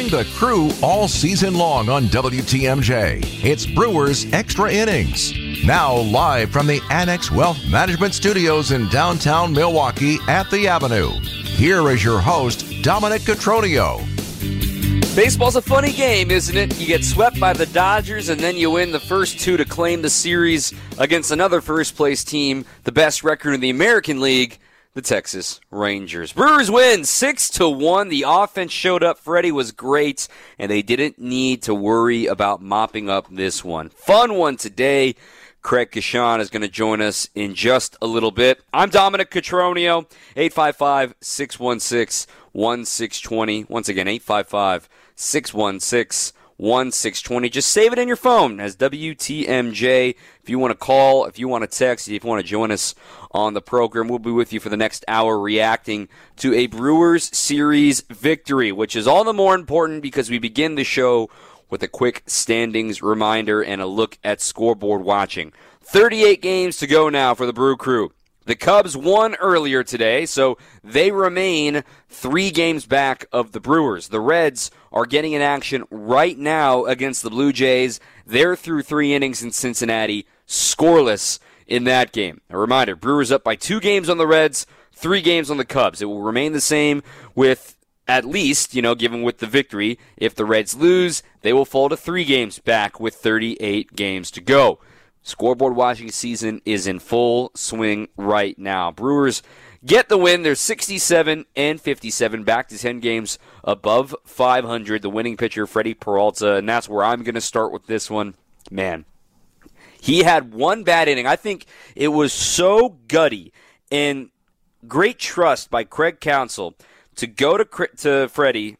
Join the crew all season long on WTMJ. It's Brewers Extra Innings. Now live from the Annex Wealth Management Studios in downtown Milwaukee at the Avenue. Here is your host, Dominic Cotroneo. Baseball's a funny game, isn't it? You get swept by the Dodgers, and then you win the first two to claim the series against another first-place team, the best record in the American League, the Texas Rangers. Brewers win 6-1. The offense showed up. Freddie was great, and they didn't need to worry about mopping up this one. Fun one today. Craig Kashan is going to join us in just a little bit. I'm Dominic Cotroneo, 855-616-1620. Once again, 855-616-1620. Just save it in your phone as WTMJ. If you want to call, if you want to text, if you want to join us on the program, we'll be with you for the next hour reacting to a Brewers series victory, which is all the more important because we begin the show with a quick standings reminder and a look at scoreboard watching. 38 games to go now for the Brew Crew. The Cubs won earlier today, so they remain 3 games back of the Brewers. The Reds are getting in action right now against the Blue Jays. They're through 3 innings in Cincinnati, scoreless in that game. A reminder, Brewers up by 2 games on the Reds, 3 games on the Cubs. It will remain the same with at least, given with the victory. If the Reds lose, they will fall to 3 games back with 38 games to go. Scoreboard watching season is in full swing right now. Brewers get the win. They're 67-57, back to 10 games above 500. The winning pitcher, Freddie Peralta, and that's where I'm going to start with this one. Man, he had one bad inning. I think it was so gutty and great trust by Craig Counsell to go to Freddie,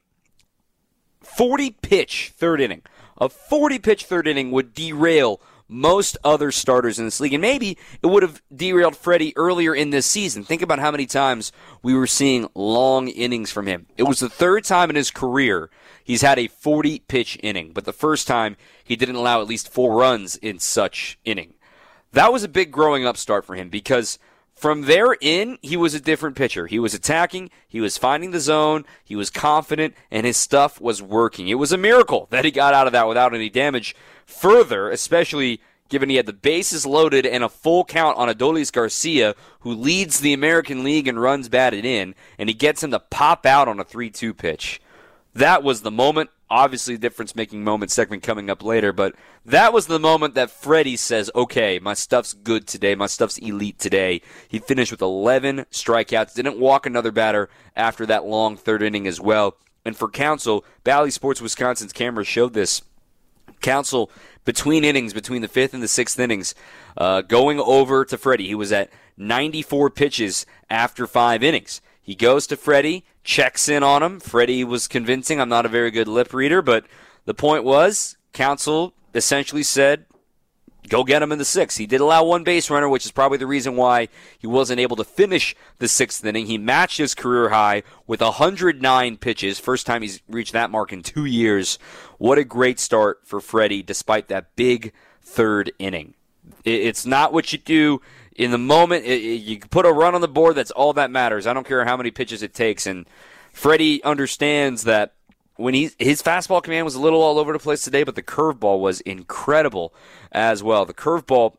40-pitch third inning. A 40-pitch third inning would derail most other starters in this league, and maybe it would have derailed Freddie earlier in this season. Think about how many times we were seeing long innings from him. It was the 3rd time in his career he's had a 40-pitch inning, but the first time he didn't allow at least 4 runs in such inning. That was a big growing up start for him because from there in, he was a different pitcher. He was attacking, he was finding the zone, he was confident, and his stuff was working. It was a miracle that he got out of that without any damage. Further, especially given he had the bases loaded and a full count on Adolis Garcia, who leads the American League in runs batted in, and he gets him to pop out on a 3-2 pitch. That was the moment. Obviously, difference-making moment segment coming up later, but that was the moment that Freddie says, okay, my stuff's good today, my stuff's elite today. He finished with 11 strikeouts, didn't walk another batter after that long third inning as well. And for Counsell, Bally Sports Wisconsin's cameras showed this. Counsell, between innings, between the 5th and the 6th innings, going over to Freddie. He was at 94 pitches after 5 innings. He goes to Freddie, checks in on him. Freddie was convincing. I'm not a very good lip reader, but the point was, Counsell essentially said, go get him in the 6th. He did allow 1 base runner, which is probably the reason why he wasn't able to finish the 6th inning. He matched his career high with 109 pitches. First time he's reached that mark in 2 years. What a great start for Freddie, despite that big 3rd inning. It's not what you do in the moment. You put a run on the board, that's all that matters. I don't care how many pitches it takes. And Freddie understands that when his fastball command was a little all over the place today, but the curveball was incredible as well. The curveball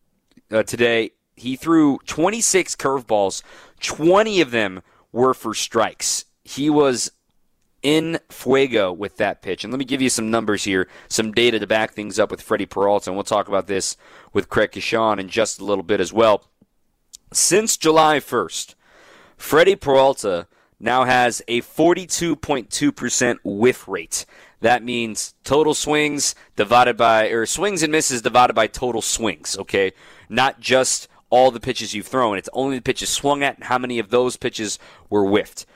today, he threw 26 curveballs. 20 of them were for strikes. He was in fuego with that pitch. And let me give you some numbers here, some data to back things up with Freddie Peralta, and we'll talk about this with Craig Kashan in just a little bit as well. Since July 1st, Freddie Peralta now has a 42.2% whiff rate. That means total swings divided by, or swings and misses divided by total swings, okay? Not just all the pitches you've thrown. It's only the pitches swung at and how many of those pitches were whiffed.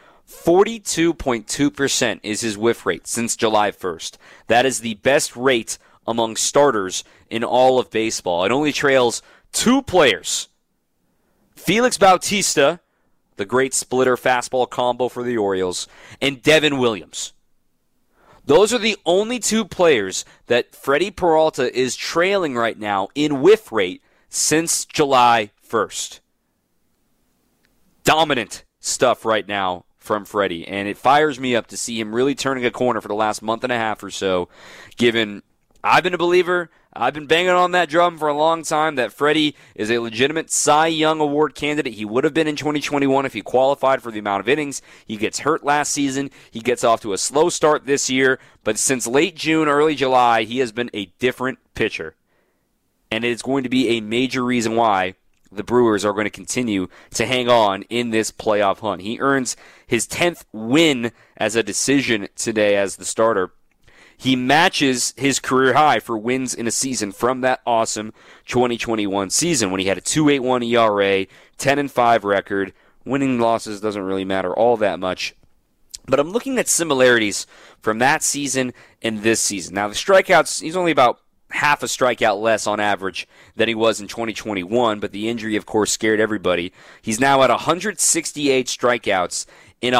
42.2% is his whiff rate since July 1st. That is the best rate among starters in all of baseball. It only trails 2 players. Felix Bautista, the great splitter fastball combo for the Orioles, and Devin Williams. Those are the only 2 players that Freddie Peralta is trailing right now in whiff rate since July 1st. Dominant stuff right now from Freddie, and it fires me up to see him really turning a corner for the last month and a half or so, given I've been a believer. I've been banging on that drum for a long time that Freddie is a legitimate Cy Young Award candidate. He would have been in 2021 if he qualified for the amount of innings. He gets hurt last season. He gets off to a slow start this year. But since late June, early July, he has been a different pitcher. And it is going to be a major reason why the Brewers are going to continue to hang on in this playoff hunt. He earns his 10th win as a decision today as the starter. He matches his career high for wins in a season from that awesome 2021 season when he had a 2.81 ERA, 10-5 record. Winning losses doesn't really matter all that much. But I'm looking at similarities from that season and this season. Now, the strikeouts, he's only about half a strikeout less on average than he was in 2021, but the injury, of course, scared everybody. He's now at 168 strikeouts in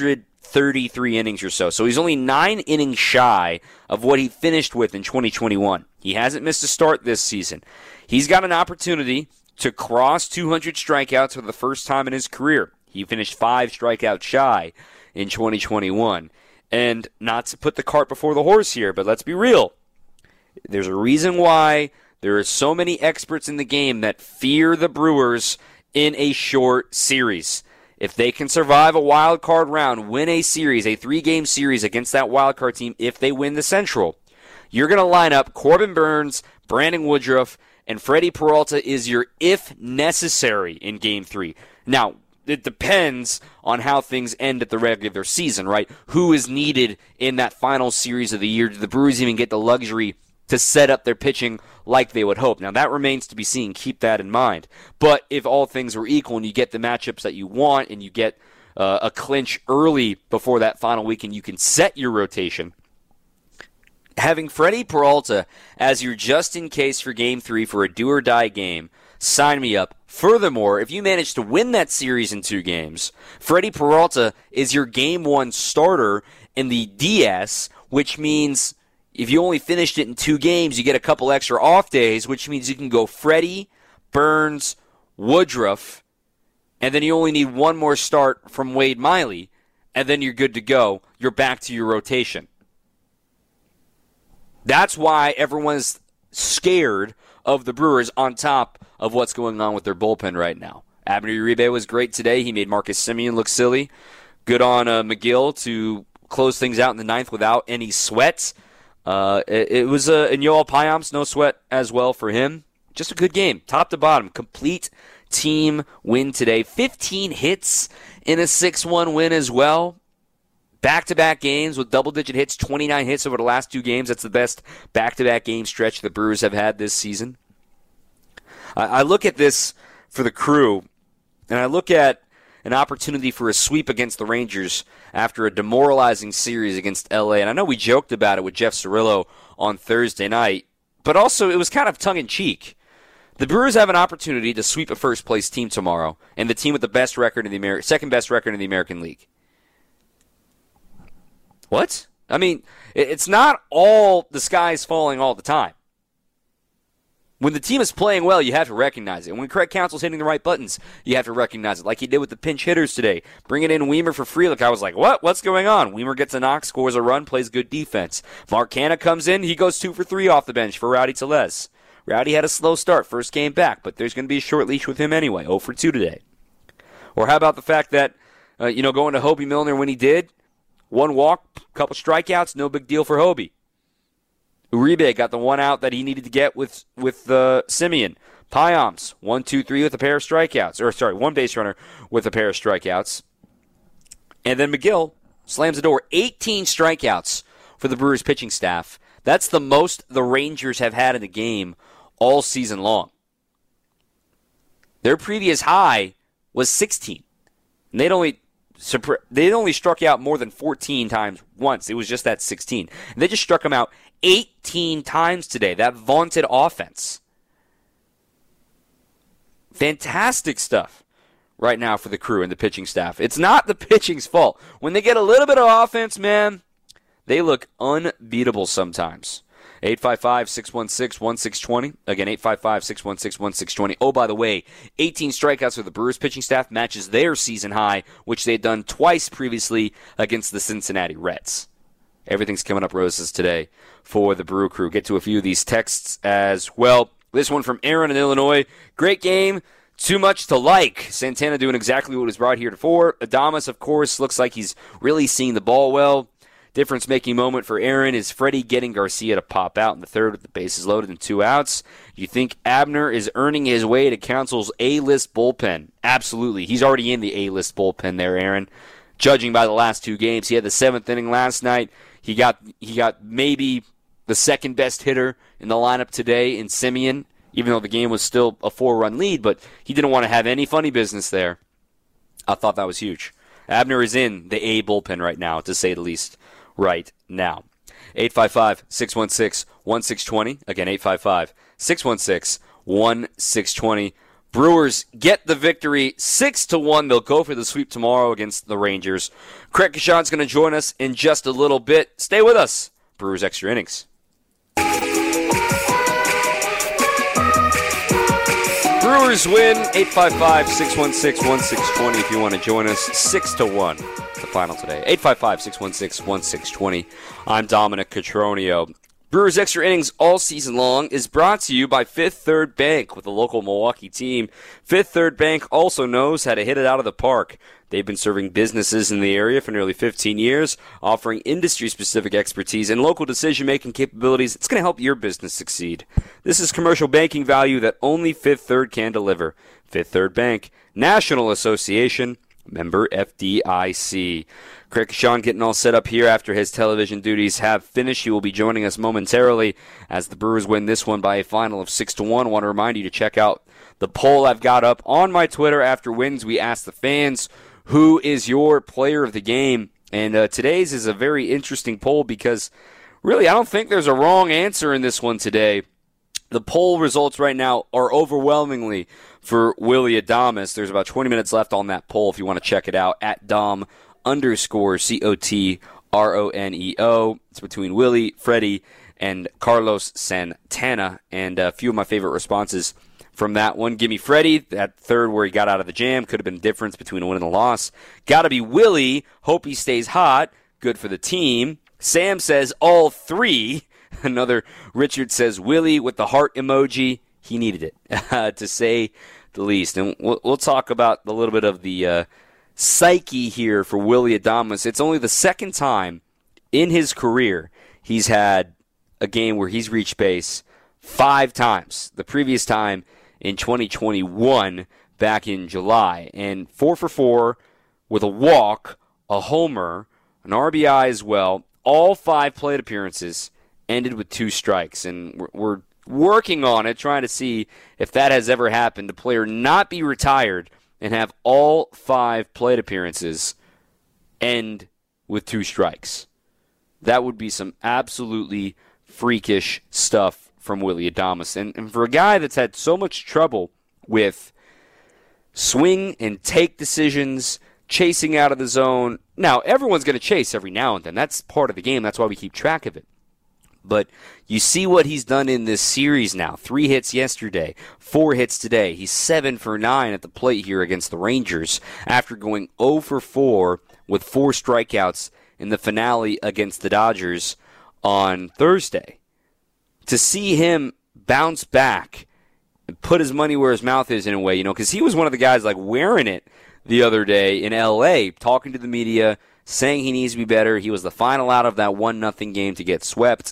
133 innings or so. So he's only 9 innings shy of what he finished with in 2021. He hasn't missed a start this season. He's got an opportunity to cross 200 strikeouts for the first time in his career. He finished 5 strikeouts shy in 2021. And not to put the cart before the horse here, but let's be real. There's a reason why there are so many experts in the game that fear the Brewers in a short series. If they can survive a wild card round, win a series, a 3-game series against that wild card team, if they win the Central, you're going to line up Corbin Burnes, Brandon Woodruff, and Freddie Peralta is your if necessary in Game 3. Now, it depends on how things end at the regular season, right? Who is needed in that final series of the year? Do the Brewers even get the luxury to set up their pitching like they would hope? Now, that remains to be seen. Keep that in mind. But if all things were equal and you get the matchups that you want and you get a clinch early before that final week and you can set your rotation, having Freddie Peralta as your just-in-case for Game 3 for a do-or-die game, sign me up. Furthermore, if you manage to win that series in 2 games, Freddie Peralta is your Game 1 starter in the DS, which means if you only finished it in 2 games, you get a couple extra off days, which means you can go Freddie, Burnes, Woodruff, and then you only need one more start from Wade Miley, and then you're good to go. You're back to your rotation. That's why everyone's scared of the Brewers on top of what's going on with their bullpen right now. Abner Uribe was great today. He made Marcus Semien look silly. Good on McGill to close things out in the 9th without any sweat. It was and Yoel Payamps, no sweat as well for him. Just a good game, top to bottom. Complete team win today. 15 hits in a 6-1 win as well. Back-to-back games with double-digit hits, 29 hits over the last 2 games. That's the best back-to-back game stretch the Brewers have had this season. I look at this for the Crew, and I look at an opportunity for a sweep against the Rangers after a demoralizing series against L.A. And I know we joked about it with Jeff Cirillo on Thursday night, but also it was kind of tongue-in-cheek. The Brewers have an opportunity to sweep a first-place team tomorrow, and the team with the best record in the second-best record in the American League. What? I mean, it's not all the sky's falling all the time. When the team is playing well, you have to recognize it. When Craig Counsell's hitting the right buttons, you have to recognize it, like he did with the pinch hitters today. Bringing in Weimer for Frelick, I was like, what? What's going on? Weimer gets a knock, scores a run, plays good defense. Mark Canha comes in, he goes 2 for 3 off the bench for Rowdy Tellez. Rowdy had a slow start, first game back, but there's going to be a short leash with him anyway, 0 for 2 today. Or how about the fact that, going to Hobie Milner when he did, 1 walk, couple strikeouts, no big deal for Hobie. Uribe got the 1 out that he needed to get with Semien. Payamps, 1, 2, 3 with a pair of strikeouts. 1 base runner with a pair of strikeouts. And then McGill slams the door. 18 strikeouts for the Brewers pitching staff. That's the most the Rangers have had in the game all season long. Their previous high was 16. And they'd only struck out more than 14 times once. It was just that 16. And they just struck him out 18 times today. That vaunted offense. Fantastic stuff right now for the Crew and the pitching staff. It's not the pitching's fault. When they get a little bit of offense, man, they look unbeatable sometimes. 855-616-1620. Again, 855-616-1620. Oh, by the way, 18 strikeouts for the Brewers pitching staff matches their season high, which they'd done twice previously against the Cincinnati Reds. Everything's coming up roses today for the Brew Crew. Get to a few of these texts as well. This one from Aaron in Illinois. Great game. Too much to like. Santana doing exactly what was brought here before. Adames, of course, looks like he's really seeing the ball well. Difference-making moment for Aaron is Freddie getting Garcia to pop out in the third with the bases loaded and 2 outs. You think Abner is earning his way to Council's A-list bullpen? Absolutely. He's already in the A-list bullpen there, Aaron. Judging by the last 2 games, he had the 7th inning last night. He got maybe the second-best hitter in the lineup today in Simeon, even though the game was still a 4-run lead, but he didn't want to have any funny business there. I thought that was huge. Abner is in the A bullpen right now, to say the least, right now. 855-616-1620. Again, 855-616-1620. Brewers get the victory 6-1. They'll go for the sweep tomorrow against the Rangers. Craig Kashan's going to join us in just a little bit. Stay with us. Brewers Extra Innings. Brewers win 855-616-1620 if you want to join us. 6-1, the final today. 855-616-1620. I'm Dominic Cotroneo. Brewers Extra Innings all season long is brought to you by Fifth Third Bank with a local Milwaukee team. Fifth Third Bank also knows how to hit it out of the park. They've been serving businesses in the area for nearly 15 years, offering industry-specific expertise and local decision-making capabilities. It's going to help your business succeed. This is commercial banking value that only Fifth Third can deliver. Fifth Third Bank, National Association, member FDIC. Craig Kashan getting all set up here after his television duties have finished. He will be joining us momentarily as the Brewers win this one by a final of 6-1. I want to remind you to check out the poll I've got up on my Twitter after wins. We asked the fans, who is your player of the game? And today's is a very interesting poll because really I don't think there's a wrong answer in this one today. The poll results right now are overwhelmingly for Willy Adames. There's about 20 minutes left on that poll if you want to check it out at Dom_COTRONEO. It's between Willie, Freddie, and Carlos Santana. And a few of my favorite responses from that one. Give me Freddie, that third where he got out of the jam. Could have been the difference between a win and a loss. Got to be Willie. Hope he stays hot. Good for the team. Sam says all 3. Another Richard says Willie with the heart emoji. He needed it, to say the least. And we'll talk about a little bit of the psyche here for Willy Adames. It's only the second time in his career he's had a game where he's reached base 5 times. The previous time in 2021 back in July. And 4 for 4 with a walk, a homer, an RBI as well. All 5 plate appearances ended with 2 strikes. And we're working on it, trying to see if that has ever happened. A player not be retired and have all 5 plate appearances end with 2 strikes. That would be some absolutely freakish stuff from Willy Adames. And for a guy that's had so much trouble with swing and take decisions, chasing out of the zone. Now, everyone's going to chase every now and then. That's part of the game. That's why we keep track of it. But you see what he's done in this series now. 3 hits yesterday, 4 hits today. He's 7 for 9 at the plate here against the Rangers after going 0 for 4 with 4 strikeouts in the finale against the Dodgers on Thursday. To see him bounce back and put his money where his mouth is in a way, because he was one of the guys like wearing it the other day in L.A., talking to the media, saying he needs to be better. He was the final out of that 1-0 game to get swept.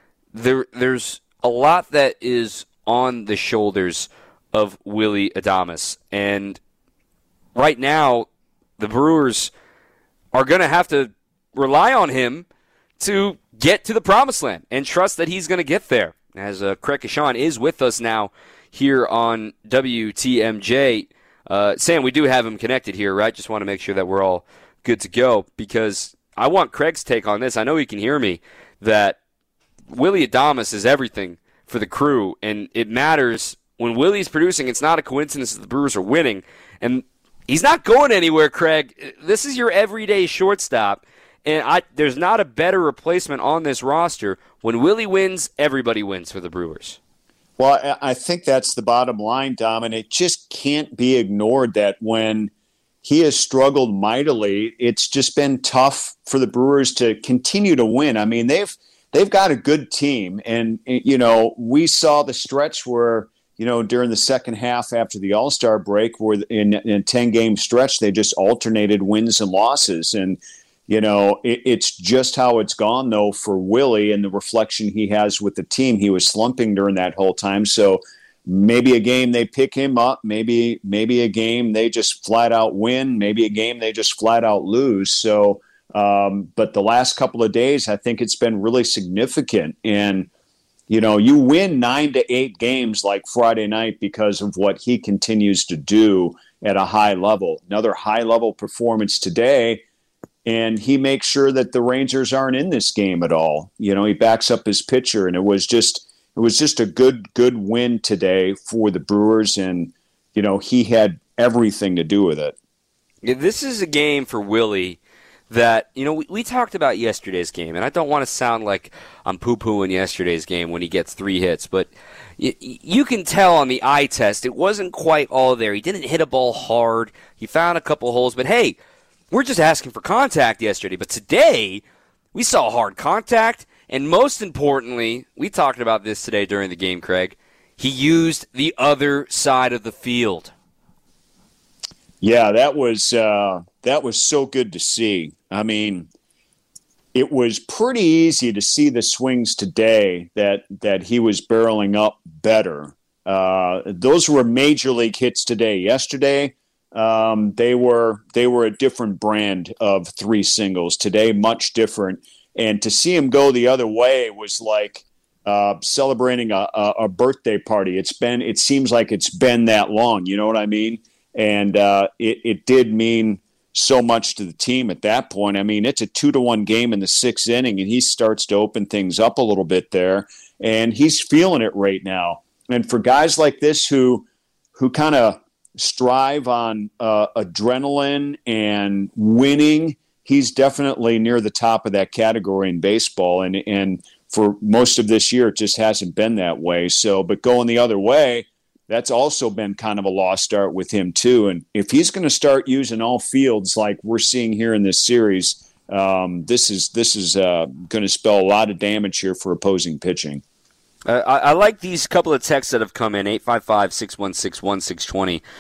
There's a lot that is on the shoulders of Willy Adames. And right now, the Brewers are going to have to rely on him to get to the promised land and trust that he's going to get there. As Craig Kashan is with us now here on WTMJ. Sam, we do have him connected here, right? Just want to make sure that we're all good to go because I want Craig's take on this. I know he can hear me, that Willy Adames is everything for the Crew, and it matters. When Willie's producing, it's not a coincidence that the Brewers are winning, and he's not going anywhere, Craig. This is your everyday shortstop, And there's not a better replacement on this roster. When Willie wins, everybody wins for the Brewers. Well, I think that's the bottom line, Dom, and it just can't be ignored that when he has struggled mightily, it's just been tough for the Brewers to continue to win. I mean, they've got a good team, and we saw the stretch where during the second half after the All-Star break, where in a 10-game stretch they just alternated wins and losses, and it's just how it's gone though for Willie and the reflection he has with the team. He was slumping during that whole time, so. Maybe a game they pick him up, maybe a game they just flat out win, maybe a game they just flat out lose. So, but the last couple of days, I think it's been really significant. And, you win 9 to 8 games like Friday night because of what he continues to do at a high level. Another high level performance today. And he makes sure that the Rangers aren't in this game at all. He backs up his pitcher, and it was just a good win today for the Brewers, and, he had everything to do with it. Yeah, this is a game for Willie that, we talked about yesterday's game, and I don't want to sound like I'm poo-pooing yesterday's game when he gets 3 hits, but you can tell on the eye test it wasn't quite all there. He didn't hit a ball hard. He found a couple holes, but hey, we're just asking for contact yesterday. But today, we saw hard contact. And most importantly, we talked about this today during the game, Craig. He used the other side of the field. Yeah, that was so good to see. I mean, it was pretty easy to see the swings today that he was barreling up better. Those were major league hits today. Yesterday, they were a different brand of 3 singles. Today, much different. And to see him go the other way was like celebrating a birthday party. It seems like it's been that long. You know what I mean? And it did mean so much to the team at that point. I mean, it's a 2-1 game in the 6th inning, and he starts to open things up a little bit there. And he's feeling it right now. And for guys like this who kind of strive on adrenaline and winning, he's definitely near the top of that category in baseball. And for most of this year, it just hasn't been that way. So, but going the other way, that's also been kind of a lost start with him too. And if he's going to start using all fields like we're seeing here in this series, this is going to spell a lot of damage here for opposing pitching. I like these couple of texts that have come in, 855-616-1620,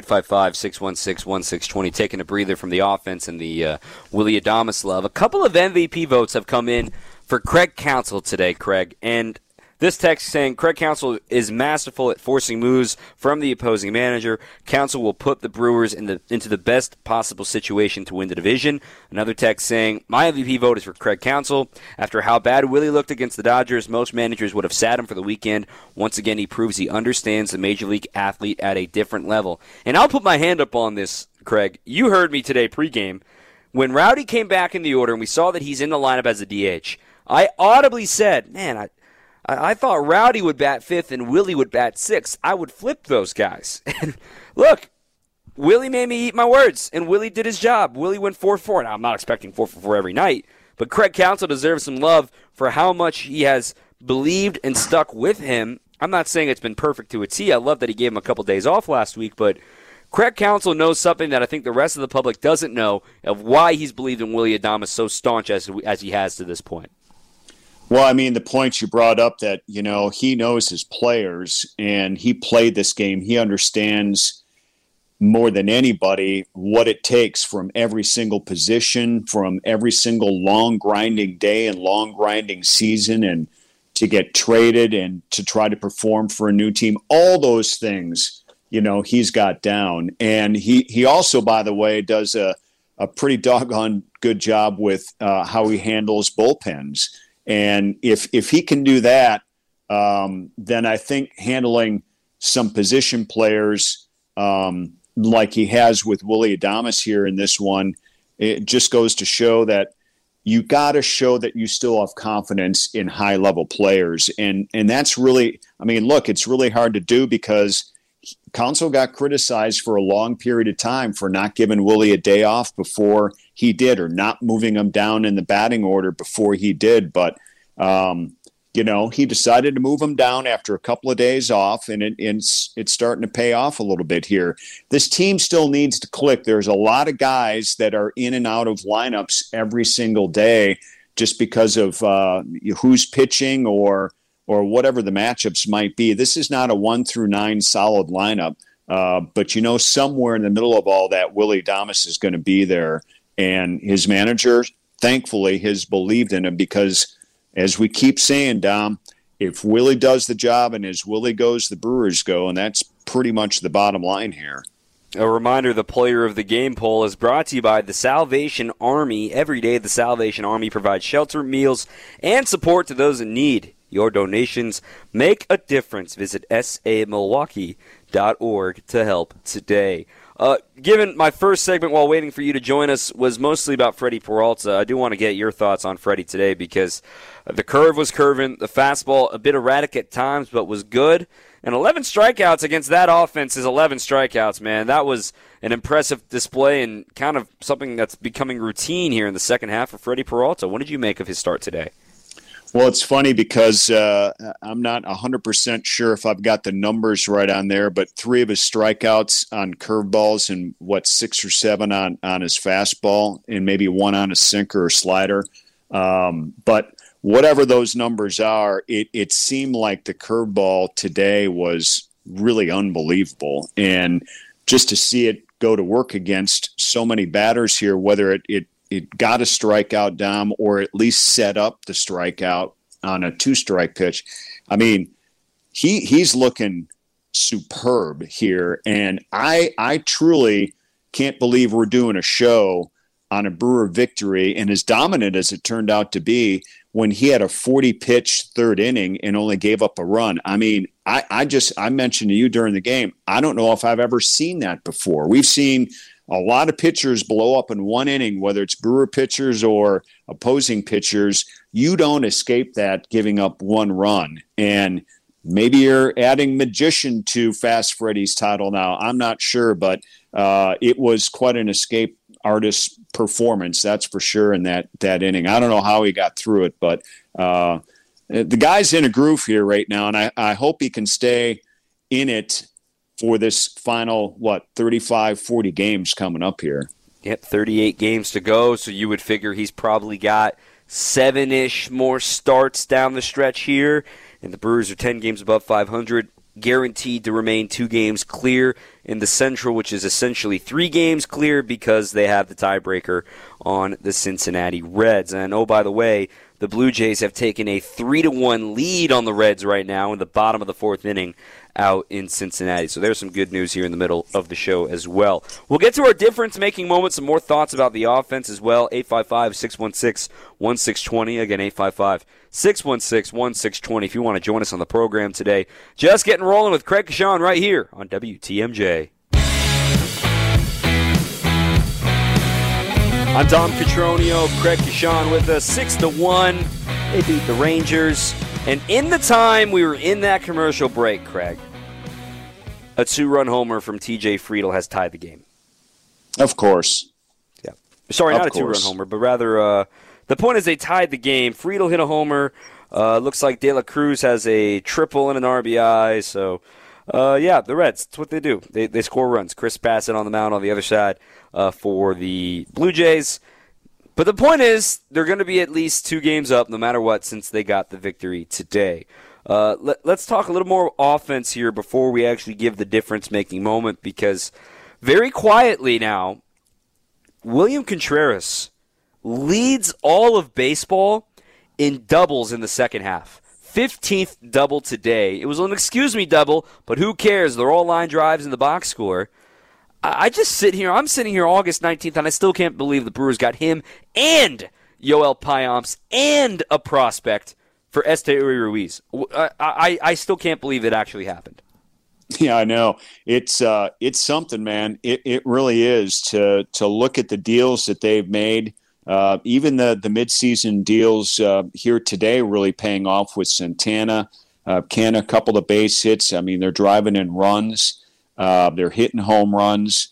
855-616-1620, taking a breather from the offense and the Willie Adames love. A couple of MVP votes have come in for Craig Counsell today, Craig, and this text saying Craig Counsell is masterful at forcing moves from the opposing manager. Counsell will put the Brewers into the best possible situation to win the division. Another text saying my MVP vote is for Craig Counsell. After how bad Willie looked against the Dodgers, most managers would have sat him for the weekend. Once again, he proves he understands the major league athlete at a different level. And I'll put my hand up on this, Craig. You heard me today pregame. When Rowdy came back in the order and we saw that he's in the lineup as a DH, I audibly said, man, I thought Rowdy would bat 5th and Willie would bat 6th. I would flip those guys. And look, Willie made me eat my words, and Willie did his job. Willie went 4-4. Now, I'm not expecting 4-for-4 every night, but Craig Counsell deserves some love for how much he has believed and stuck with him. I'm not saying it's been perfect to a T. I love that he gave him a couple days off last week, but Craig Counsell knows something that I think the rest of the public doesn't know of why he's believed in Willie Adames so staunch as he has to this point. Well, I mean, the point you brought up that, he knows his players and he played this game. He understands more than anybody what it takes from every single position, from every single long grinding day and long grinding season, and to get traded and to try to perform for a new team. All those things, he's got down. And he also, by the way, does a pretty doggone good job with how he handles bullpens. And if he can do that, then I think handling some position players like he has with Willie Adames here in this one, it just goes to show that you got to show that you still have confidence in high-level players. And that's really, look, it's really hard to do because Counsell got criticized for a long period of time for not giving Willie a day off before he did, or not moving him down in the batting order before he did. But, he decided to move him down after a couple of days off, and it's starting to pay off a little bit here. This team still needs to click. There's a lot of guys that are in and out of lineups every single day just because of who's pitching or whatever the matchups might be. This is not a 1 through 9 solid lineup, but somewhere in the middle of all that, Willy Adames is going to be there, and his manager, thankfully, has believed in him because, as we keep saying, Dom, if Willie does the job and as Willie goes, the Brewers go, and that's pretty much the bottom line here. A reminder, the Player of the Game poll is brought to you by the Salvation Army. Every day, the Salvation Army provides shelter, meals, and support to those in need. Your donations make a difference. Visit samilwaukee.org to help today. Given my first segment while waiting for you to join us was mostly about Freddie Peralta, I do want to get your thoughts on Freddie today because the curve was curving, the fastball a bit erratic at times, but was good. And 11 strikeouts against that offense is 11 strikeouts, man. That was an impressive display and kind of something that's becoming routine here in the second half for Freddie Peralta. What did you make of his start today? Well, it's funny because I'm not 100% sure if I've got the numbers right on there, but 3 of his strikeouts on curveballs and 6 or 7 on his fastball, and maybe 1 on a sinker or slider. But whatever those numbers are, it seemed like the curveball today was really unbelievable. And just to see it go to work against so many batters here, whether it got a strikeout, Dom, or at least set up the strikeout on a 2-strike pitch. I mean, he's looking superb here, and I truly can't believe we're doing a show on a Brewer victory, and as dominant as it turned out to be, when he had a 40-pitch third inning and only gave up a run. I mean, I mentioned to you during the game, I don't know if I've ever seen that before. We've seen a lot of pitchers blow up in one inning, whether it's Brewer pitchers or opposing pitchers. You don't escape that giving up 1 run. And maybe you're adding magician to Fast Freddy's title now. I'm not sure, but it was quite an escape artist performance, that's for sure, in that inning. I don't know how he got through it, but the guy's in a groove here right now, and I hope he can stay in it for this final, 35, 40 games coming up here. Yep, 38 games to go, so you would figure he's probably got 7-ish more starts down the stretch here, and the Brewers are 10 games above 500, guaranteed to remain 2 games clear in the Central, which is essentially 3 games clear because they have the tiebreaker on the Cincinnati Reds. And, oh, by the way, the Blue Jays have taken a 3-1 lead on the Reds right now in the bottom of the 4th inning out in Cincinnati. So there's some good news here in the middle of the show as well. We'll get to our difference-making moments, some more thoughts about the offense as well. 855-616-1620. Again, 855-616-1620 if you want to join us on the program today. Just getting rolling with Craig Kashan right here on WTMJ. I'm Dom Catronio, Craig Kashan with us. 6-1. They beat the Rangers. And in the time we were in that commercial break, Craig, a 2-run homer from TJ Friedl has tied the game. Of course. Yeah. Sorry, not a 2-run homer, but rather the point is they tied the game. Friedl hit a homer. Looks like De La Cruz has a triple and an RBI. So, the Reds, that's what they do. They score runs. Chris Bassett on the mound on the other side for the Blue Jays. But the point is, they're going to be at least 2 games up no matter what since they got the victory today. Let's talk a little more offense here before we actually give the difference-making moment, because very quietly now, William Contreras leads all of baseball in doubles in the second half. 15th double today. It was an excuse-me double, but who cares? They're all line drives in the box score. I'm sitting here August 19th, and I still can't believe the Brewers got him and Yoel Payamps and a prospect for Esteury Ruiz. I still can't believe it actually happened. Yeah, I know. It's something, man. It really is to look at the deals that they've made. Even the midseason deals here today really paying off with Santana. Canna, a couple of base hits. I mean, they're driving in runs. They're hitting home runs.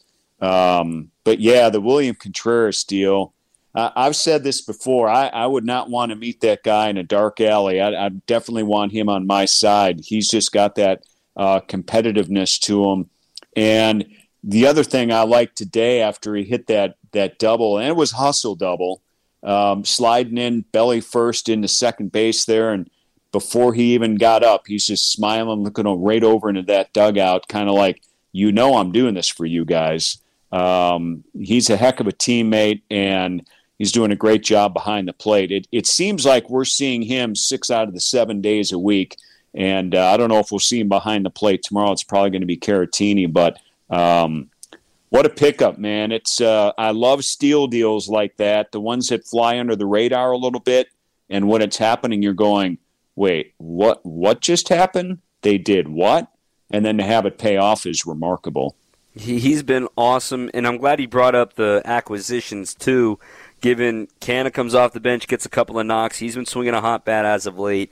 But yeah, the William Contreras deal. I've said this before. I would not want to meet that guy in a dark alley. I definitely want him on my side. He's just got that competitiveness to him. And the other thing I liked today after he hit that double, and it was hustle double, sliding in belly first into second base there, and before he even got up, he's just smiling, looking right over into that dugout, kind of like, I'm doing this for you guys. He's a heck of a teammate, and he's doing a great job behind the plate. It seems like we're seeing him 6 out of the 7 days a week, and I don't know if we'll see him behind the plate tomorrow. It's probably going to be Caratini, but what a pickup, man. It's I love steal deals like that, the ones that fly under the radar a little bit, and when it's happening, you're going, wait, what just happened? They did what? And then to have it pay off is remarkable. He's been awesome, and I'm glad he brought up the acquisitions, too, given Canna comes off the bench, gets a couple of knocks. He's been swinging a hot bat as of late.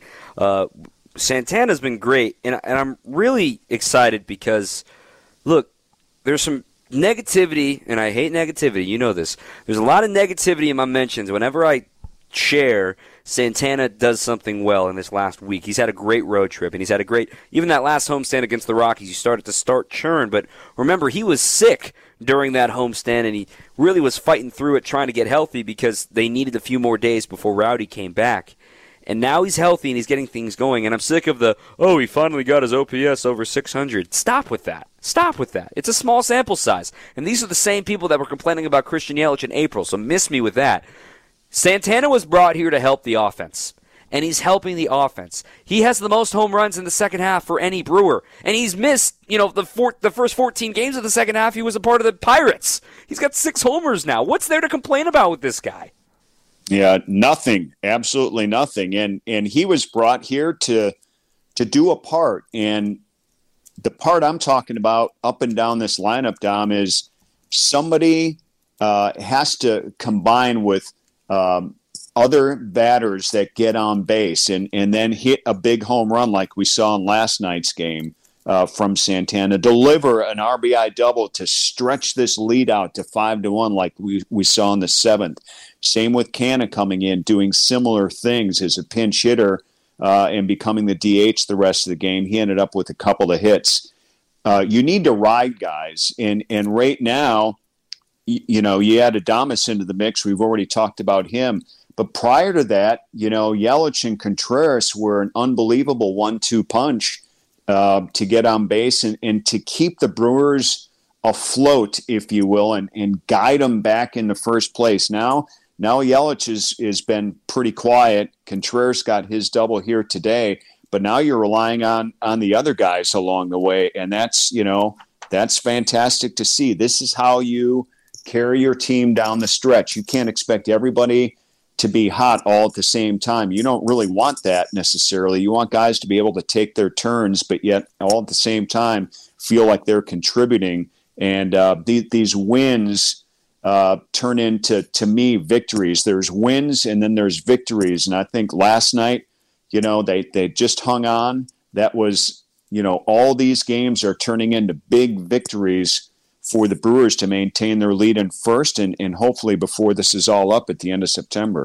Santana's been great, and I'm really excited because, look, there's some negativity, and I hate negativity. You know this. There's a lot of negativity in my mentions. Whenever I share Santana does something well in this last week. He's had a great road trip, and he's had a great, even that last homestand against the Rockies, you started to churn, but remember, he was sick during that homestand, and he really was fighting through it, trying to get healthy because they needed a few more days before Rowdy came back. And now he's healthy, and he's getting things going, and I'm sick of he finally got his OPS over 600. Stop with that. Stop with that. It's a small sample size, and these are the same people that were complaining about Christian Yelich in April, so miss me with that. Santana was brought here to help the offense, and he's helping the offense. He has the most home runs in the second half for any Brewer, and he's missed, the first 14 games of the second half. He was a part of the Pirates. He's got 6 homers now. What's there to complain about with this guy? Yeah, nothing, absolutely nothing. And he was brought here to do a part, and the part I'm talking about up and down this lineup, Dom, is somebody has to combine with other batters that get on base and then hit a big home run like we saw in last night's game from Santana, deliver an RBI double to stretch this lead out to 5-1 like we saw in the 7th. Same with Canna coming in, doing similar things as a pinch hitter and becoming the DH the rest of the game. He ended up with a couple of hits. You need to ride guys, and right now, you add Adames into the mix. We've already talked about him. But prior to that, Yelich and Contreras were an unbelievable 1-2 punch to get on base and to keep the Brewers afloat, if you will, and guide them back in the first place. Now Yelich has been pretty quiet. Contreras got his double here today, but now you're relying on the other guys along the way, and that's fantastic to see. This is how you carry your team down the stretch. You can't expect everybody to be hot all at the same time. You don't really want that necessarily. You want guys to be able to take their turns, but yet all at the same time feel like they're contributing. And these wins turn into, to me, victories. There's wins and then there's victories. And I think last night, they just hung on. That was, all these games are turning into big victories for the Brewers to maintain their lead in first and hopefully before this is all up at the end of September.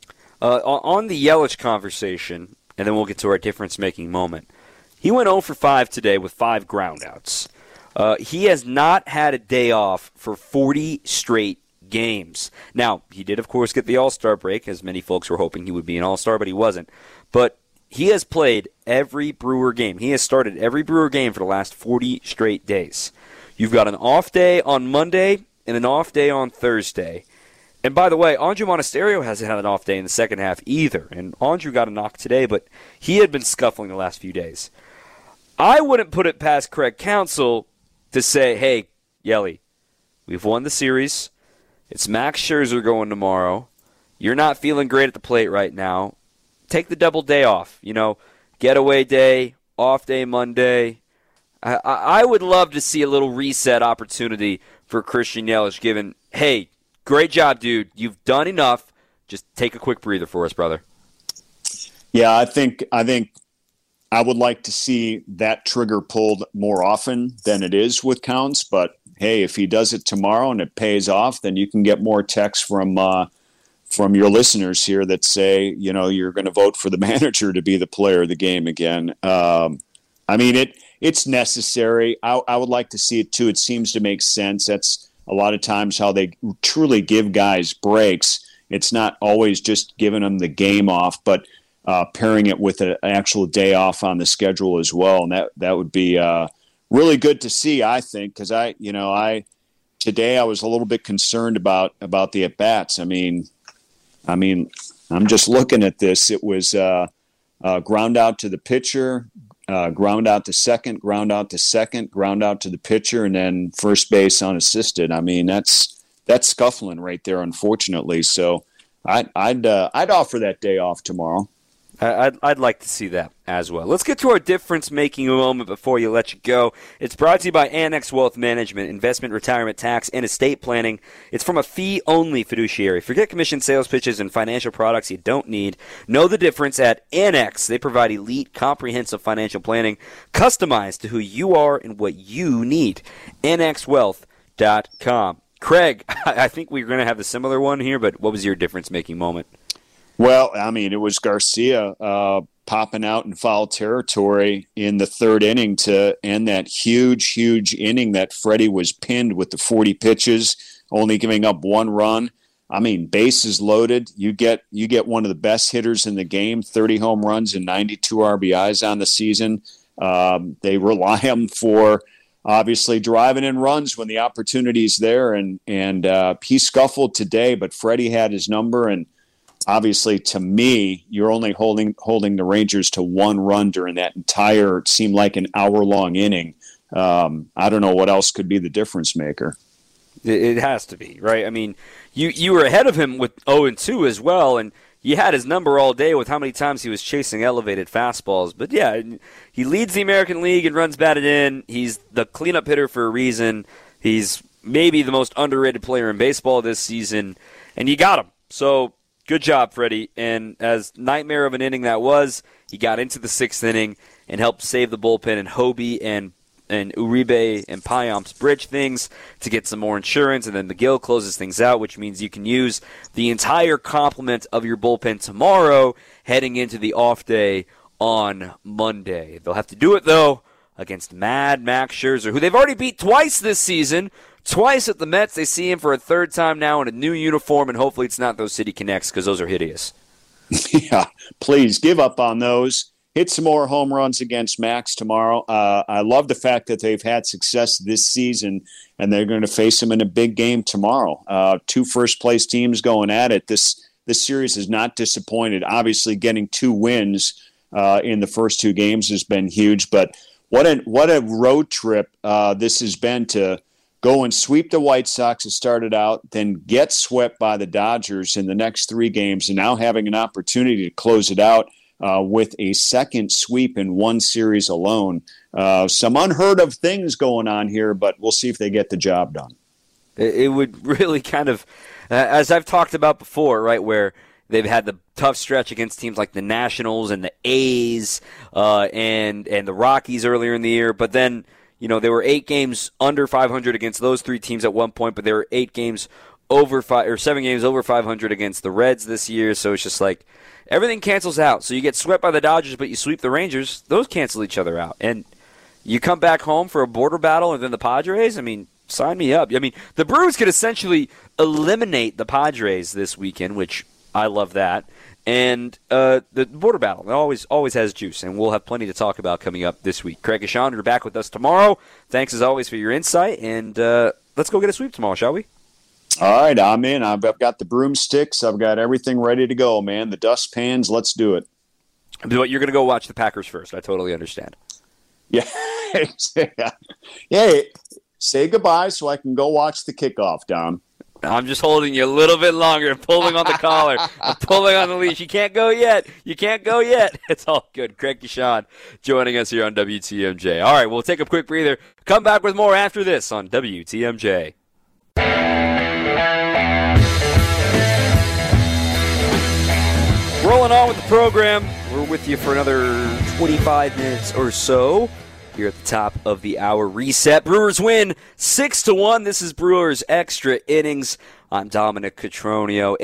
On the Yelich conversation, and then we'll get to our difference-making moment, he went 0 for 5 today with 5 groundouts. He has not had a day off for 40 straight games. Now, he did, of course, get the All-Star break, as many folks were hoping he would be an All-Star, but he wasn't. But he has played every Brewer game. He has started every Brewer game for the last 40 straight days. You've got an off day on Monday and an off day on Thursday. And by the way, Andrew Monasterio hasn't had an off day in the second half either. And Andrew got a knock today, but he had been scuffling the last few days. I wouldn't put it past Craig Counsell to say, hey, Yelly, we've won the series. It's Max Scherzer going tomorrow. You're not feeling great at the plate right now. Take the double day off. Getaway day, off day Monday. I would love to see a little reset opportunity for Christian Yelich, given, hey, great job, dude. You've done enough. Just take a quick breather for us, brother. Yeah, I think I would like to see that trigger pulled more often than it is with Counts, but hey, if he does it tomorrow and it pays off, then you can get more texts from your listeners here that say, you're going to vote for the manager to be the player of the game again. I mean, it's necessary. I would like to see it too. It seems to make sense. That's a lot of times how they truly give guys breaks. It's not always just giving them the game off, but pairing it with an actual day off on the schedule as well. And that would be really good to see, I think, because today I was a little bit concerned about the at-bats. I mean, I'm just looking at this. It was ground out to the pitcher, ground out to second, ground out to second, ground out to the pitcher, and then first base unassisted. I mean, that's scuffling right there, unfortunately. So I'd offer that day off tomorrow. I'd like to see that as well. Let's get to our difference-making moment before you let you go. It's brought to you by Annex Wealth Management, investment, retirement, tax, and estate planning. It's from a fee-only fiduciary. Forget commission sales pitches and financial products you don't need. Know the difference at Annex. They provide elite, comprehensive financial planning customized to who you are and what you need. AnnexWealth.com. Craig, I think we're going to have a similar one here, but what was your difference-making moment? Well, I mean, it was Garcia popping out in foul territory in the third inning to end that huge inning that Freddie was pinned with the 40 pitches, only giving up one run. I mean, bases loaded. You get one of the best hitters in the game, 30 home runs and 92 RBIs on the season. They rely on him for obviously driving in runs when the opportunity's there, and he scuffled today, but Freddie had his number. And obviously, to me, you're only holding the Rangers to one run during that entire, it seemed like an hour-long inning. I don't know what else could be the difference maker. It has to be, right? I mean, you were ahead of him with 0-2 as well, and you had his number all day with how many times he was chasing elevated fastballs. But, yeah, he leads the American League and runs batted in. He's the cleanup hitter for a reason. He's maybe the most underrated player in baseball this season, and you got him. So good job, Freddie. And as nightmare of an inning that was, he got into the sixth inning and helped save the bullpen, and Hobie and Uribe and Payamps bridge things to get some more insurance, and then McGill closes things out, which means you can use the entire complement of your bullpen tomorrow heading into the off day on Monday. They'll have to do it, though, against Mad Max Scherzer, who they've already beat twice this season. Twice at the Mets. They see him for a third time now in a new uniform, and hopefully it's not those City Connects because those are hideous. Yeah, please give up on those. Hit some more home runs against Max tomorrow. I love the fact that they've had success this season, and they're going to face him in a big game tomorrow. Two first-place teams going at it. This series has not disappointed. Obviously, getting 2 wins in the first 2 games has been huge, but what a road trip this has been to go and sweep the White Sox, as started out, then get swept by the Dodgers in the next 3 games, and now having an opportunity to close it out with a second sweep in one series alone. Some unheard of things going on here, but we'll see if they get the job done. It would really kind of, as I've talked about before, right, where they've had the tough stretch against teams like the Nationals and the A's and the Rockies earlier in the year, but then there were 8 games under 500 against those 3 teams at one point, but there were 7 games over 500 against the Reds this year. So it's just like everything cancels out. So you get swept by the Dodgers, but you sweep the Rangers. Those cancel each other out. And you come back home for a border battle and then the Padres. I mean, sign me up. I mean, the Brewers could essentially eliminate the Padres this weekend, which I love that. And the border battle always has juice, and we'll have plenty to talk about coming up this week. Craig Gashawn, you're back with us tomorrow. Thanks, as always, for your insight, and let's go get a sweep tomorrow, shall we? All right, I'm in. I've got the broomsticks. I've got everything ready to go, man. The dustpans, let's do it. But you're going to go watch the Packers first. I totally understand. Yeah. Yeah. Say goodbye so I can go watch the kickoff, Dom. I'm just holding you a little bit longer and pulling on the collar. I'm pulling on the leash. You can't go yet. It's all good. Craig Gashawn joining us here on WTMJ. All right, we'll take a quick breather. Come back with more after this on WTMJ. Rolling on with the program. We're with you for another 25 minutes or so. here at the top of the hour reset. Brewers win 6-1. This is Brewers Extra Innings. I'm Dominic Cotroneo.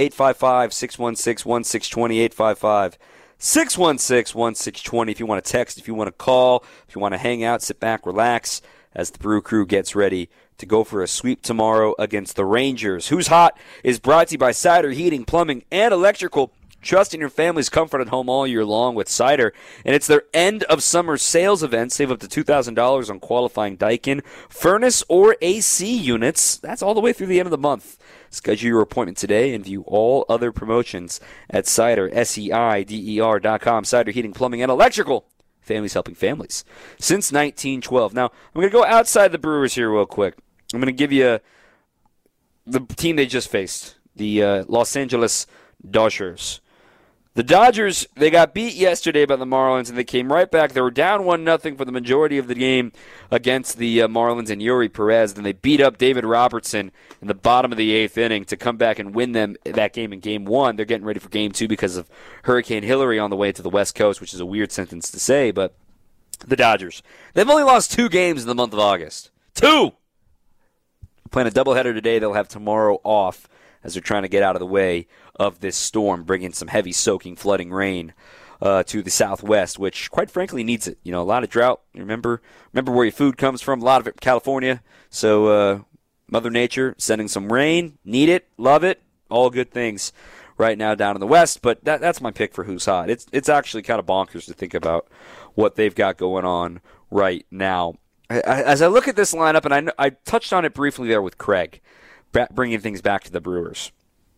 855-616-1620. 855-616-1620. If you want to text, if you want to call, if you want to hang out, sit back, relax as the Brew Crew gets ready to go for a sweep tomorrow against the Rangers. Who's Hot is brought to you by Cider Heating, Plumbing, and Electrical. Trust in your family's comfort at home all year long with Cider. And it's their end of summer sales event. Save up to $2,000 on qualifying Daikin, furnace, or AC units. That's all the way through the end of the month. Schedule your appointment today and view all other promotions at Cider, SEIDER.com. Cider Heating, Plumbing, and Electrical. Families helping families since 1912. Now, I'm going to go outside the Brewers here real quick. I'm going to give you the team they just faced, the Los Angeles Dodgers. The Dodgers, they got beat yesterday by the Marlins, and they came right back. They were down 1-0 for the majority of the game against the Marlins and Yuri Perez. Then they beat up David Robertson in the bottom of the 8th inning to come back and win them that game in Game 1. They're getting ready for Game 2 because of Hurricane Hillary on the way to the West Coast, which is a weird sentence to say, but the Dodgers. They've only lost 2 games in the month of August. 2! Playing a doubleheader today. They'll have tomorrow off as they're trying to get out of the way of this storm, bringing some heavy soaking, flooding rain to the southwest, which, quite frankly, needs it. You know, a lot of drought. Remember where your food comes from. A lot of it California. So Mother Nature sending some rain. Need it. Love it. All good things right now down in the west. But that's my pick for Who's Hot. It's actually kind of bonkers to think about what they've got going on right now. As I look at this lineup, and I touched on it briefly there with Craig, bringing things back to the Brewers.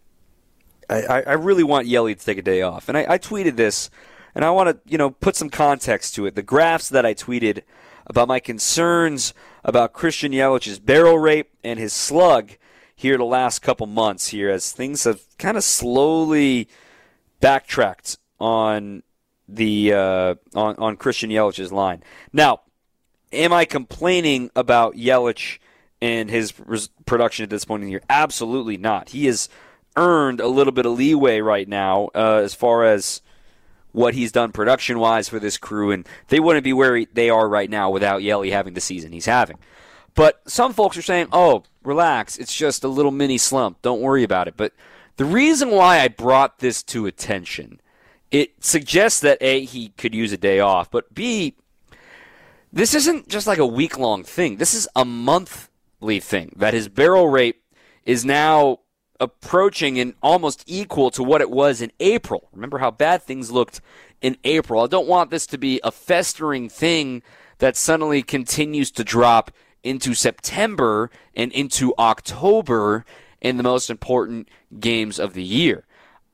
I really want Yelly to take a day off. And I tweeted this, and I want to put some context to it. The graphs that I tweeted about my concerns about Christian Yelich's barrel rate and his slug here the last couple months here, as things have kind of slowly backtracked on the on Christian Yelich's line. Now, am I complaining about Yelich and his production at this point in the year? Absolutely not. He has earned a little bit of leeway right now as far as what he's done production-wise for this crew, and they wouldn't be where they are right now without Yelly having the season he's having. But some folks are saying, oh, relax, it's just a little mini slump, don't worry about it. But the reason why I brought this to attention, it suggests that, A, he could use a day off, but B, this isn't just like a week-long thing. This is a monthly thing, that his barrel rate is now approaching and almost equal to what it was in April. Remember how bad things looked in April. I don't want this to be a festering thing that suddenly continues to drop into September and into October in the most important games of the year.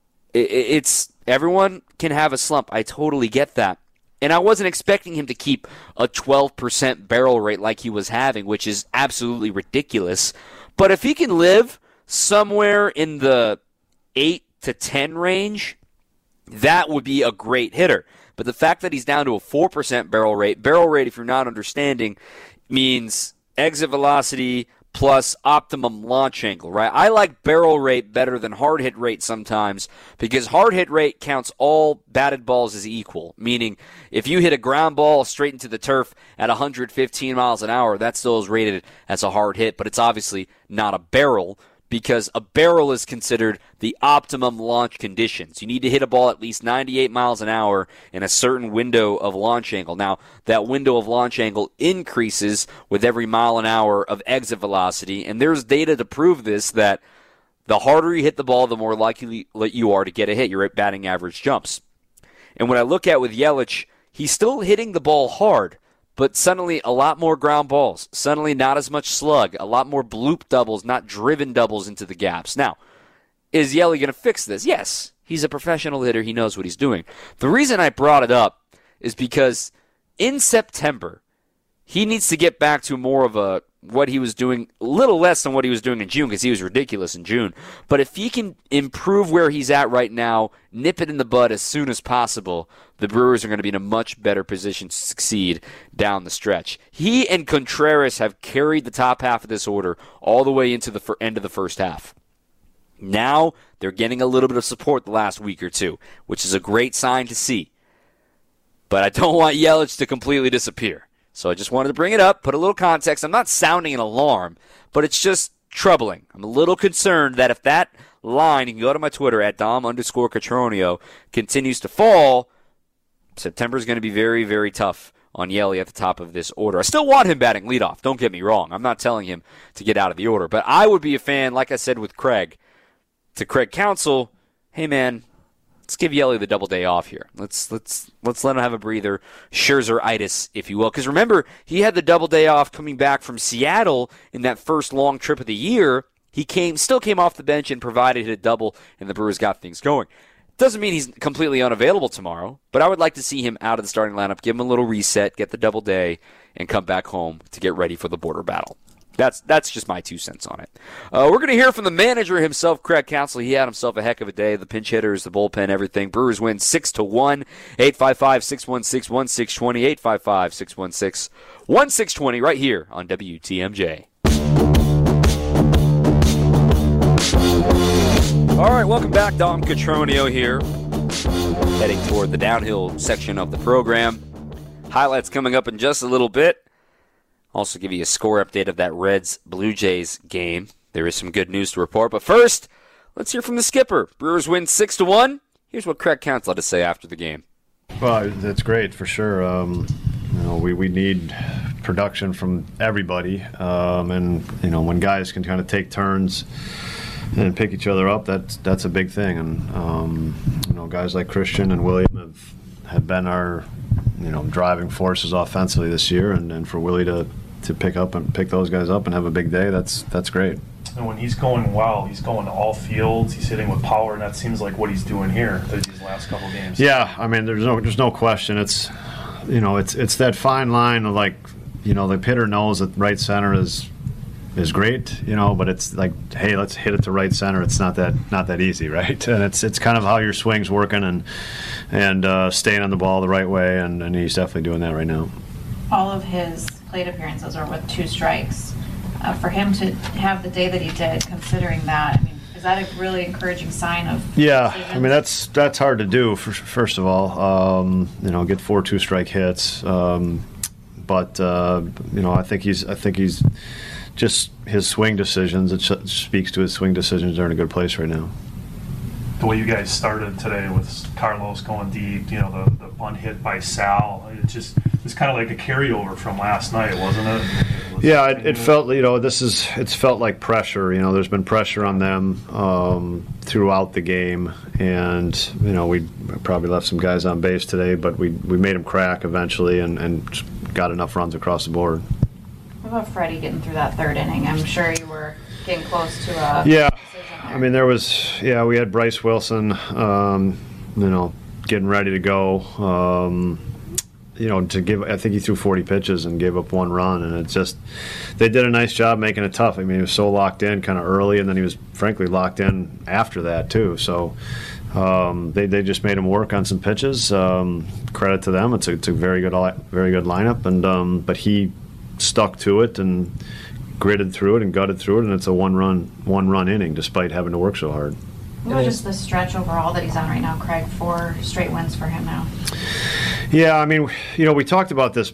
It's everyone can have a slump. I totally get that. And I wasn't expecting him to keep a 12% barrel rate like he was having, which is absolutely ridiculous. But if he can live somewhere in the 8 to 10 range, that would be a great hitter. But the fact that he's down to a 4% barrel rate, if you're not understanding, means exit velocity plus optimum launch angle, right? I like barrel rate better than hard hit rate sometimes because hard hit rate counts all batted balls as equal, meaning if you hit a ground ball straight into the turf at 115 miles an hour, that still is rated as a hard hit, but it's obviously not a barrel because a barrel is considered the optimum launch conditions. You need to hit a ball at least 98 miles an hour in a certain window of launch angle. Now, that window of launch angle increases with every mile an hour of exit velocity, and there's data to prove this, that the harder you hit the ball, the more likely you are to get a hit. Your batting average jumps. And when I look at with Yelich, he's still hitting the ball hard, but suddenly a lot more ground balls, suddenly not as much slug, a lot more bloop doubles, not driven doubles into the gaps. Now, is Yelly going to fix this? Yes. He's a professional hitter. He knows what he's doing. The reason I brought it up is because in September, he needs to get back to more of what he was doing, a little less than what he was doing in June because he was ridiculous in June. But if he can improve where he's at right now, nip it in the bud as soon as possible, the Brewers are going to be in a much better position to succeed down the stretch. He and Contreras have carried the top half of this order all the way into the end of the first half. Now they're getting a little bit of support the last week or two, which is a great sign to see. But I don't want Yelich to completely disappear. So I just wanted to bring it up, put a little context. I'm not sounding an alarm, but it's just troubling. I'm a little concerned that if that line, you can go to my Twitter at Dom_Catronio, continues to fall, September is going to be very, very tough on Yelly at the top of this order. I still want him batting leadoff. Don't get me wrong. I'm not telling him to get out of the order. But I would be a fan, like I said with Craig, to Craig Counsell, hey, man, let's give Yelly the double day off here. Let's let him have a breather. Scherzer-itis, if you will. Because remember, he had the double day off coming back from Seattle in that first long trip of the year. He still came off the bench and provided a double, and the Brewers got things going. Doesn't mean he's completely unavailable tomorrow, but I would like to see him out of the starting lineup, give him a little reset, get the double day, and come back home to get ready for the border battle. That's just my 2 cents on it. We're going to hear from the manager himself, Craig Counsell. He had himself a heck of a day. The pinch hitters, the bullpen, everything. Brewers win 6-1. 855-616-1620. 855-616-1620 right here on WTMJ. All right, welcome back. Dom Catronio here, heading toward the downhill section of the program. Highlights coming up in just a little bit. Also give you a score update of that Reds-Blue Jays game. There is some good news to report. But first, let's hear from the skipper. Brewers win 6-1. Here's what Craig Counsell had to say after the game. Well, that's great for sure. We need production from everybody. And when guys can kind of take turns and pick each other up, that's a big thing. And guys like Christian and William have been our driving forces offensively this year, and for Willie to pick those guys up and have a big day, that's great. And when he's going well, he's going to all fields, he's hitting with power, and that seems like what he's doing here these last couple games. Yeah, I mean there's no question. It's that fine line of the hitter knows that right center is great, but it's like, hey, let's hit it to right center. It's not that easy, right? And it's kind of how your swing's working and staying on the ball the right way, and he's definitely doing that right now. All of his plate appearances are with 2 strikes. For him to have the day that he did, considering that, I mean, is that a really encouraging sign of? Yeah, decisions? I mean that's hard to do. First of all, get 4 2-strike hits, but I think he's. Just his swing decisions, it speaks to his swing decisions. They're in a good place right now. The way you guys started today with Carlos going deep, the bunt hit by Sal, it's kind of like a carryover from last night, wasn't it? It felt, it's felt like pressure. There's been pressure on them throughout the game, and we probably left some guys on base today, but we made them crack eventually and got enough runs across the board. What about Freddie getting through that 3rd inning? I'm sure you were getting close to a decision there. I mean, we had Bryce Wilson, getting ready to go, to give, I think he threw 40 pitches and gave up 1 run, and they did a nice job making it tough. I mean, he was so locked in kind of early, and then he was frankly locked in after that too. So they just made him work on some pitches. Credit to them. It's a very good lineup, and but he stuck to it and gritted through it and gutted through it, and it's a one run inning despite having to work so hard. What about just the stretch overall that he's on right now, Craig? 4 straight wins for him now. Yeah, I mean, we talked about this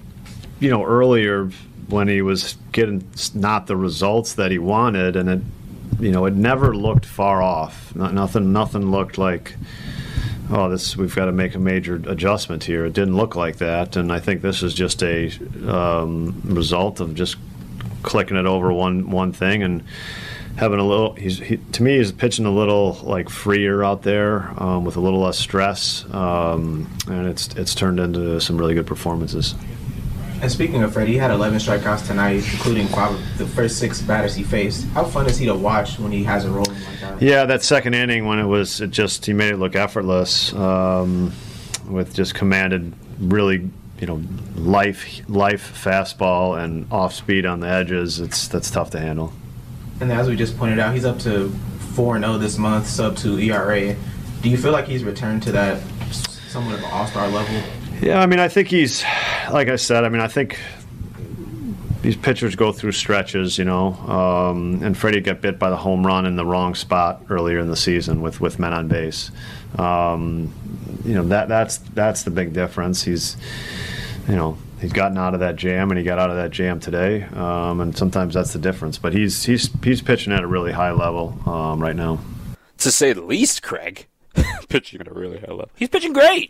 earlier when he was getting not the results that he wanted, and it never looked far off. Nothing looked like, we've got to make a major adjustment here. It didn't look like that, and I think this is just a result of just clicking it over one thing and having a little. To me, he's pitching a little like freer out there with a little less stress, and it's turned into some really good performances. And speaking of Freddie, he had 11 strikeouts tonight, including 5 of the first 6 batters he faced. How fun is he to watch when he has a rolling like that? Yeah, that second inning when he made it look effortless, with just commanded really, life fastball and off speed on the edges. That's tough to handle. And as we just pointed out, he's up to 4-0 this month, sub-2 ERA. Do you feel like he's returned to that somewhat of an all-star level? Yeah, I mean, I think he's, like I said, I think these pitchers go through stretches, and Freddie got bit by the home run in the wrong spot earlier in the season with men on base. That's the big difference. He's He's gotten out of that jam, and he got out of that jam today. And sometimes that's the difference. But he's pitching at a really high level right now. To say the least, Craig. Pitching at a really high level. He's pitching great.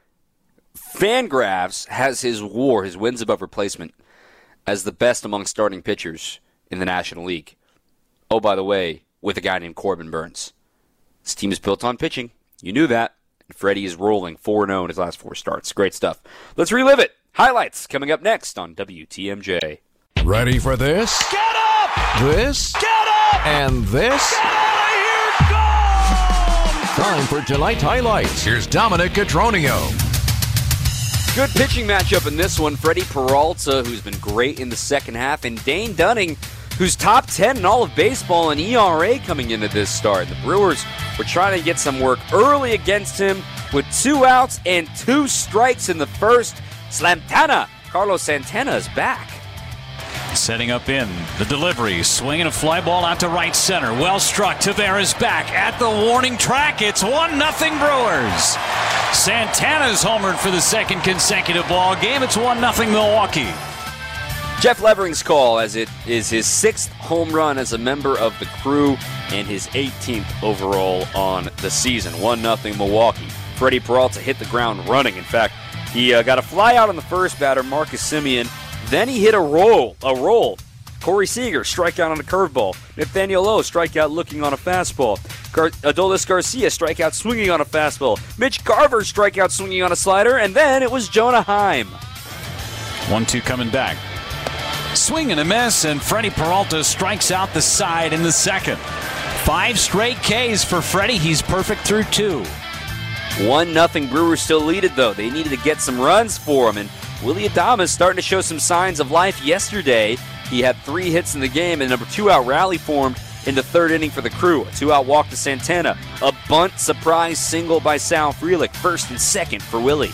Fangraphs has his WAR, his wins above replacement, as the best among starting pitchers in the National League. Oh, by the way, with a guy named Corbin Burns. This team is built on pitching. You knew that. And Freddie is rolling 4-0 in his last 4 starts. Great stuff. Let's relive it. Highlights coming up next on WTMJ. Ready for this? Get up! This? Get up! And this? Get out of here! Go! Time for tonight's highlights. Here's Dominic Cotroneo. Good pitching matchup in this one. Freddie Peralta, who's been great in the second half, and Dane Dunning, who's top 10 in all of baseball in ERA coming into this start. The Brewers were trying to get some work early against him with 2 outs and 2 strikes in the first. Carlos Santana is back. Setting up in the delivery, swinging a fly ball out to right center. Well struck. Tavares back at the warning track. It's 1-0 Brewers. Santana's homered for the second consecutive ball game. It's 1-0 Milwaukee. Jeff Levering's call, as it is his 6th home run as a member of the crew and his 18th overall on the season. 1-0 Milwaukee. Freddie Peralta hit the ground running. In fact, he got a fly out on the first batter, Marcus Semien. Then he hit a roll. Corey Seager, strikeout on a curveball. Nathaniel Lowe, strikeout looking on a fastball. Adolis Garcia, strikeout swinging on a fastball. Mitch Garver, strikeout swinging on a slider. And then it was Jonah Heim. 1-2 coming back. Swing and a miss, and Freddie Peralta strikes out the side in the second. 5 straight Ks for Freddie. He's perfect through 2. 1-0 Brewers still lead it, though. They needed to get some runs for him, and Willy Adames starting to show some signs of life yesterday. He had 3 hits in the game, and a number 2-out rally formed in the 3rd inning for the crew. A 2-out walk to Santana. A bunt surprise single by Sal Frelick. 1st and 2nd for Willie.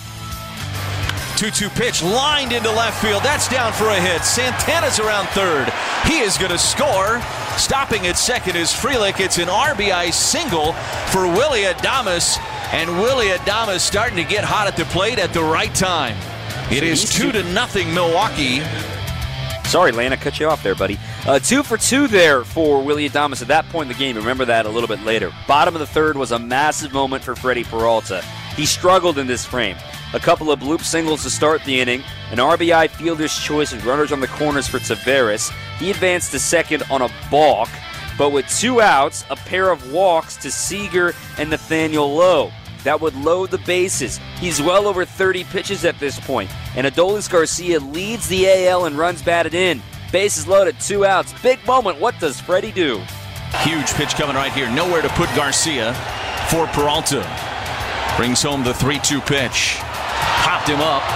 2-2 pitch lined into left field. That's down for a hit. Santana's around 3rd. He is going to score. Stopping at 2nd is Frelick. It's an RBI single for Willy Adames. And Willy Adames starting to get hot at the plate at the right time. It is 2-0 Milwaukee. Sorry, Lane, I cut you off there, buddy. 2 for 2 there for Willy Adames at that point in the game. Remember that a little bit later. Bottom of the 3rd was a massive moment for Freddie Peralta. He struggled in this frame. A couple of bloop singles to start the inning. An RBI fielder's choice with runners on the corners for Tavares. He advanced to 2nd on a balk. But with 2 outs, a pair of walks to Seager and Nathaniel Lowe. That would load the bases. He's well over 30 pitches at this point. And Adolis Garcia leads the AL and runs batted in. Bases loaded, 2 outs. Big moment. What does Freddie do? Huge pitch coming right here. Nowhere to put Garcia for Peralta. Brings home the 3-2 pitch. Popped him up.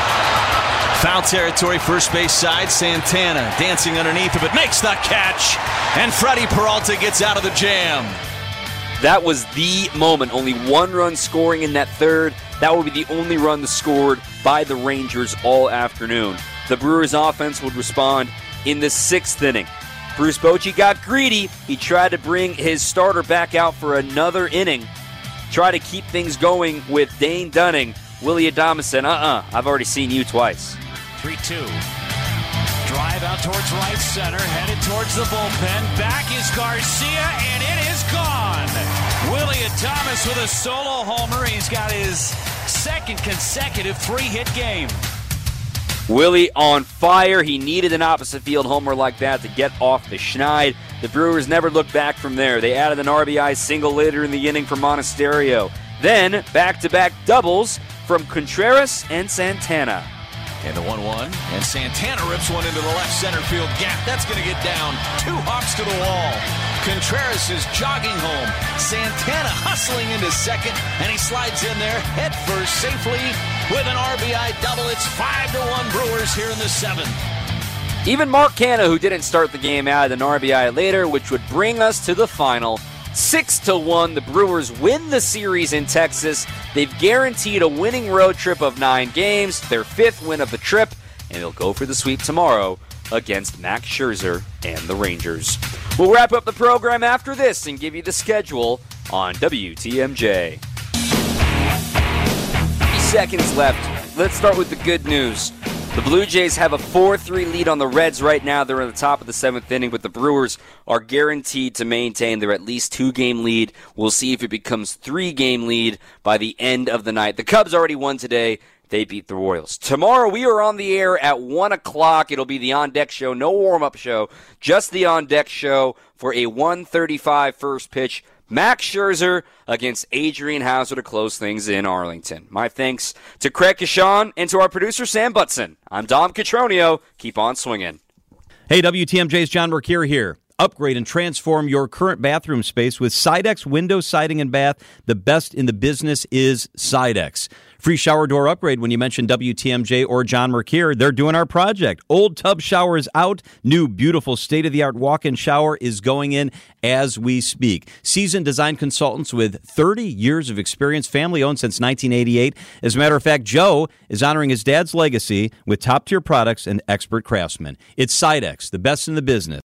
Foul territory, first base side. Santana dancing underneath of it. Makes the catch. And Freddie Peralta gets out of the jam. That was the moment. Only 1 run scoring in that 3rd. That would be the only run scored by the Rangers all afternoon. The Brewers offense would respond in the 6th inning. Bruce Bochy got greedy. He tried to bring his starter back out for another inning. Try to keep things going with Dane Dunning. Willy Adames said, I've already seen you twice. 3-2. Drive out towards right center, headed towards the bullpen. Back is Garcia, and it is gone. Willy Adames with a solo homer. He's got his 2nd consecutive 3-hit game. Willie on fire. He needed an opposite field homer like that to get off the schneid. The Brewers never looked back from there. They added an RBI single later in the inning for Monasterio. Then back-to-back doubles from Contreras and Santana. And the 1-1, and Santana rips one into the left center field gap. That's going to get down. 2 hops to the wall. Contreras is jogging home. Santana hustling into 2nd, and he slides in there head first safely with an RBI double. It's 5-1 Brewers here in the 7th. Even Mark Canha, who didn't start the game, added an RBI later, which would bring us to the final. 6-1, the Brewers win the series in Texas. They've guaranteed a winning road trip of 9 games, their 5th win of the trip, and they'll go for the sweep tomorrow against Max Scherzer and the Rangers. We'll wrap up the program after this and give you the schedule on WTMJ. 30 seconds left. Let's start with the good news. The Blue Jays have a 4-3 lead on the Reds right now. They're in the top of the 7th inning, but the Brewers are guaranteed to maintain their at least 2-game lead. We'll see if it becomes 3-game lead by the end of the night. The Cubs already won today. They beat the Royals. Tomorrow we are on the air at 1 o'clock. It'll be the On Deck Show. No warm-up show, just the On Deck Show for a 1:35 first pitch. Max Scherzer against Adrian Hauser to close things in Arlington. My thanks to Craig Kashan and to our producer, Sam Butson. I'm Dom Catronio. Keep on swinging. Hey, WTMJ's John Mercure here. Upgrade and transform your current bathroom space with Sidex Window Siding and Bath. The best in the business is Sidex. Free shower door upgrade when you mention WTMJ or John Mercure. They're doing our project. Old tub shower is out. New, beautiful, state-of-the-art walk-in shower is going in as we speak. Seasoned design consultants with 30 years of experience, family-owned since 1988. As a matter of fact, Joe is honoring his dad's legacy with top-tier products and expert craftsmen. It's Sidex, the best in the business.